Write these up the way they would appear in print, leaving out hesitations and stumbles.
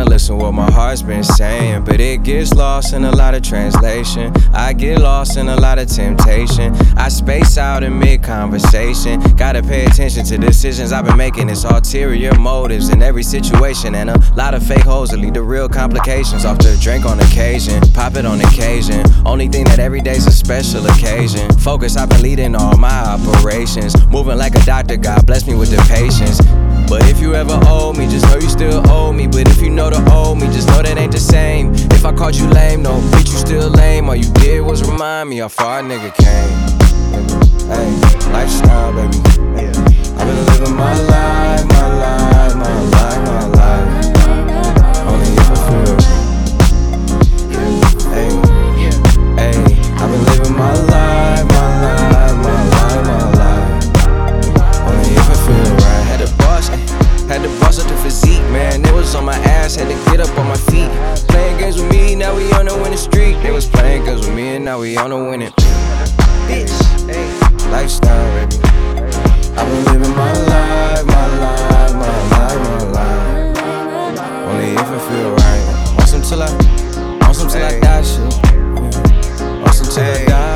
listen what my heart's been saying, but it gets lost in a lot of translation. I get lost in a lot of temptation. I space out in mid-conversation. Gotta pay attention to decisions I've been making. It's ulterior motives in every situation, and a lot of fake hoes that lead to real complications. Off the drink on occasion, pop it on occasion. Only thing that every day's a special occasion. Focus, I've been leading all my operations. Moving like a doctor, God bless me with the patience. But if you ever owe me, just know you still owe me. But if you know to owe me, just know that ain't the same. If I called you lame, no, bitch, you still lame. All you did was remind me how far a nigga came. Hey, lifestyle, baby. I've been living my life, my life, my life, my life. Only if I feel. Hey, hey, I've been living my life, my life, my life, my life. Only if I feel right. Had to bust up the physique, man. It was on my ass, had to get up on my feet. Playing games with me, now we on the winning streak. They was playing games with me, and now we on the winning. Bitch, hey, lifestyle, baby. I've been living my life, my life, my life, my life. Only if I feel right. Awesome till I die, shit. Awesome till I die.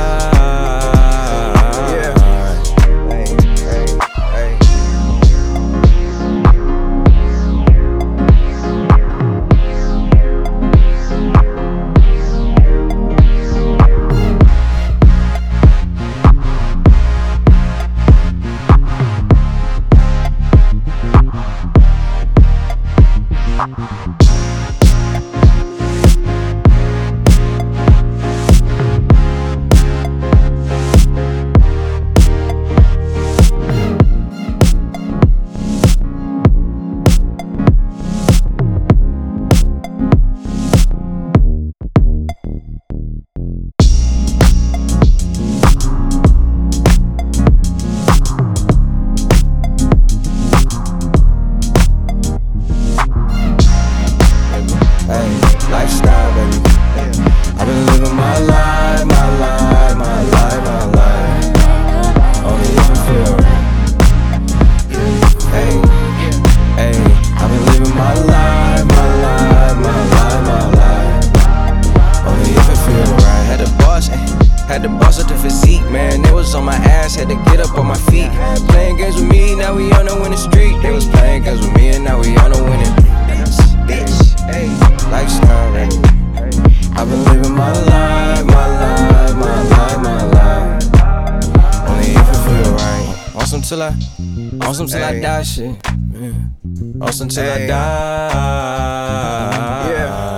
Lifestyle, baby. I've been living my life, my life, my life, my life. Only if I feel right. Hey, hey, I've been living my life, my life, my life, my life. Only if I feel right. Had to boss up the physique, man. It was on my ass, had to get up on my feet. Playing games with me, now we on the winning streak. They was playing games with me, and now we on the winning. Bitch, hey, lifestyle, baby. I've been living my life, my life, my life, my life. Only if I feel right. Awesome till I die, shit. Awesome till I die.